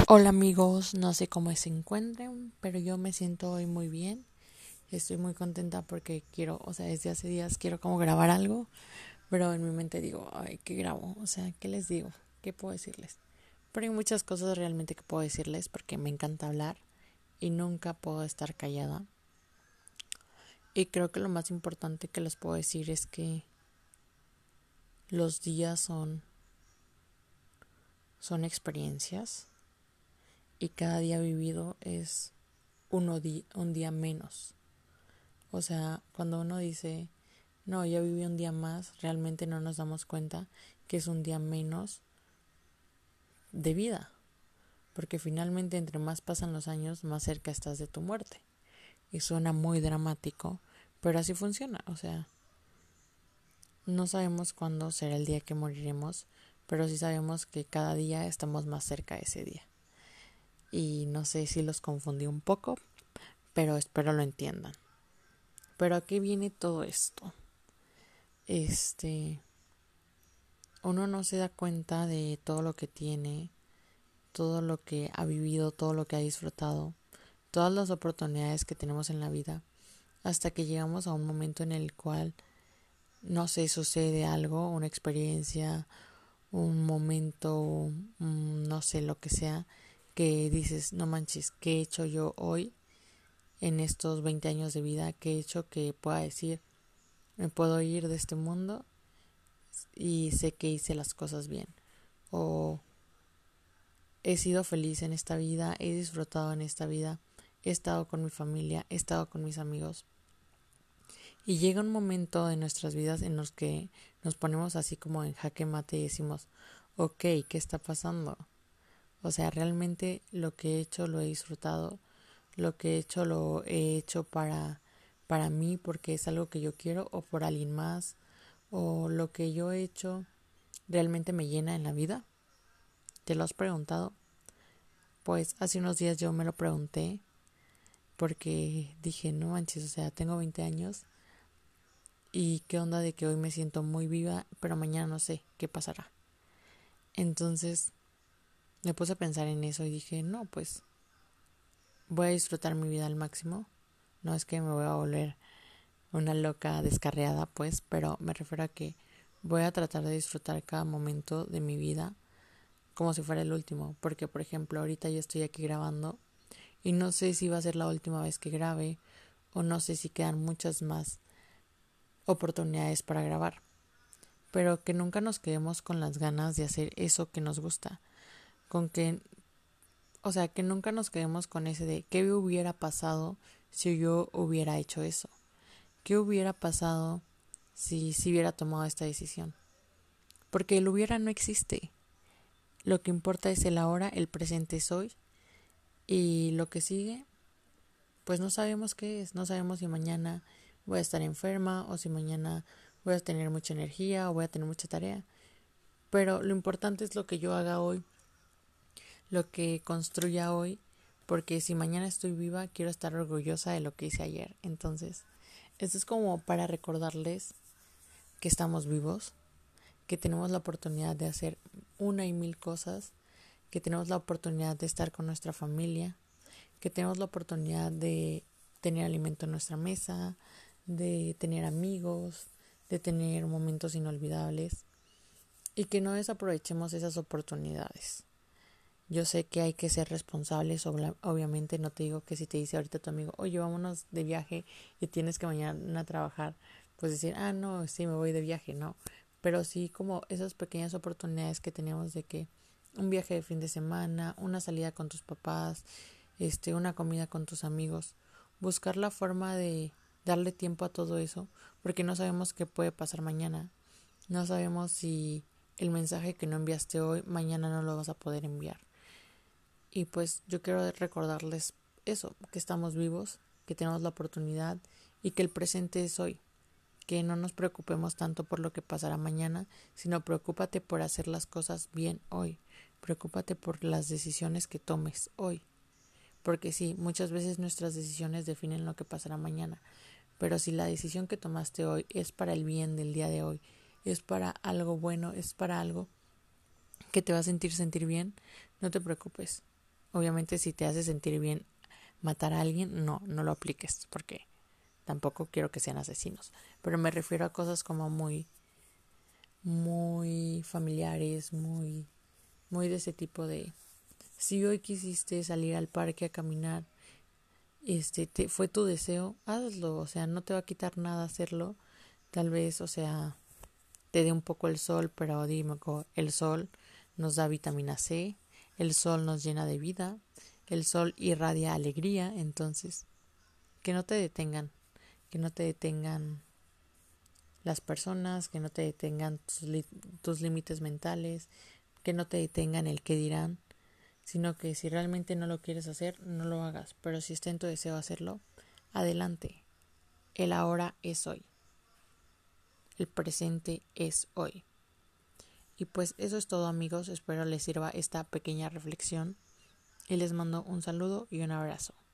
Hola amigos, no sé cómo se encuentren, pero yo me siento hoy muy bien. Estoy muy contenta porque quiero, desde hace días quiero como grabar algo, pero en mi mente digo, ay, ¿qué grabo? ¿Qué les digo? ¿Qué puedo decirles? Pero hay muchas cosas realmente que puedo decirles porque me encanta hablar y nunca puedo estar callada. Y creo que lo más importante que les puedo decir es que los días son experiencias y cada día vivido es un día menos. Cuando uno dice, no, ya viví un día más, realmente no nos damos cuenta que es un día menos de vida. Porque finalmente entre más pasan los años, más cerca estás de tu muerte. Y suena muy dramático, pero así funciona. No sabemos cuándo será el día que moriremos, pero sí sabemos que cada día estamos más cerca de ese día. Y no sé si los confundí un poco, pero espero lo entiendan. Pero ¿a qué viene todo esto? Uno no se da cuenta de todo lo que tiene, todo lo que ha vivido, todo lo que ha disfrutado, todas las oportunidades que tenemos en la vida, hasta que llegamos a un momento en el cual, no sé, sucede algo, una experiencia, un momento, no sé, lo que sea, que dices, no manches, ¿qué he hecho yo hoy en estos 20 años de vida? ¿Qué he hecho que pueda decir, me puedo ir de este mundo y sé que hice las cosas bien? O he sido feliz en esta vida, he disfrutado en esta vida, he estado con mi familia, he estado con mis amigos. Y llega un momento en nuestras vidas en los que nos ponemos así como en jaque mate y decimos, ok, ¿qué está pasando? Realmente lo que he hecho lo he disfrutado, lo que he hecho lo he hecho para mí porque es algo que yo quiero o por alguien más, o lo que yo he hecho realmente me llena en la vida. ¿Te lo has preguntado? Pues hace unos días yo me lo pregunté porque dije, no manches, tengo 20 años y qué onda de que hoy me siento muy viva, pero mañana no sé qué pasará. Entonces me puse a pensar en eso y dije, no, pues voy a disfrutar mi vida al máximo. No es que me voy a volver una loca descarriada, pues, pero me refiero a que voy a tratar de disfrutar cada momento de mi vida como si fuera el último. Porque, por ejemplo, ahorita yo estoy aquí grabando y no sé si va a ser la última vez que grabe o no sé si quedan muchas más oportunidades para grabar, pero que nunca nos quedemos con las ganas de hacer eso que nos gusta, con que, que nunca nos quedemos con ese de qué hubiera pasado si yo hubiera hecho eso, qué hubiera pasado si hubiera tomado esta decisión, porque el hubiera no existe, lo que importa es el ahora, el presente es hoy y lo que sigue, pues no sabemos qué es, no sabemos si mañana voy a estar enferma o si mañana voy a tener mucha energía o voy a tener mucha tarea. Pero lo importante es lo que yo haga hoy, lo que construya hoy, porque si mañana estoy viva, quiero estar orgullosa de lo que hice ayer. Entonces, esto es como para recordarles que estamos vivos, que tenemos la oportunidad de hacer una y mil cosas, que tenemos la oportunidad de estar con nuestra familia, que tenemos la oportunidad de tener alimento en nuestra mesa, de tener amigos, de tener momentos inolvidables y que no desaprovechemos esas oportunidades. Yo sé que hay que ser responsables, obviamente no te digo que si te dice ahorita tu amigo, oye, vámonos de viaje y tienes que mañana trabajar, pues decir, no, sí, me voy de viaje, no. Pero sí como esas pequeñas oportunidades que tenemos de que un viaje de fin de semana, una salida con tus papás, una comida con tus amigos, buscar la forma de darle tiempo a todo eso, porque no sabemos qué puede pasar mañana. No sabemos si el mensaje que no enviaste hoy, mañana no lo vas a poder enviar. Y pues yo quiero recordarles eso, que estamos vivos, que tenemos la oportunidad y que el presente es hoy. Que no nos preocupemos tanto por lo que pasará mañana, sino preocúpate por hacer las cosas bien hoy. Preocúpate por las decisiones que tomes hoy. Porque sí, muchas veces nuestras decisiones definen lo que pasará mañana. Pero si la decisión que tomaste hoy es para el bien del día de hoy, es para algo bueno, es para algo que te va a sentir bien, no te preocupes. Obviamente si te hace sentir bien matar a alguien, no lo apliques, porque tampoco quiero que sean asesinos. Pero me refiero a cosas como muy familiares, muy de ese tipo de... Si hoy quisiste salir al parque a caminar, fue tu deseo, hazlo, o sea, no te va a quitar nada hacerlo. Tal vez, o sea, te dé un poco el sol, pero dime, el sol nos da vitamina C, el sol nos llena de vida, el sol irradia alegría, entonces, que no te detengan, las personas, que no te detengan tus límites mentales, que no te detengan el qué dirán, sino que si realmente no lo quieres hacer, no lo hagas, pero si está en tu deseo hacerlo, adelante. El ahora es hoy. El presente es hoy. Y pues eso es todo, amigos, espero les sirva esta pequeña reflexión y les mando un saludo y un abrazo.